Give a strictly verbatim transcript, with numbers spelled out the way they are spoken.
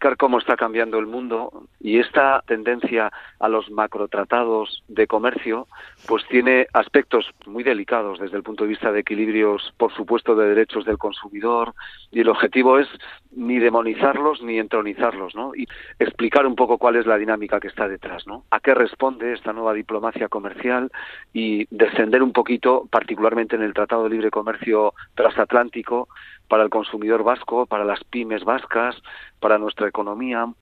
explicar cómo está cambiando el mundo, y esta tendencia a los macrotratados de comercio pues tiene aspectos muy delicados desde el punto de vista de equilibrios, por supuesto, de derechos del consumidor, y el objetivo es ni demonizarlos ni entronizarlos, ¿no? Y explicar un poco cuál es la dinámica que está detrás, ¿no? A qué responde esta nueva diplomacia comercial, y descender un poquito, particularmente en el Tratado de Libre Comercio Transatlántico, para el consumidor vasco, para las pymes vascas, para nuestra economía,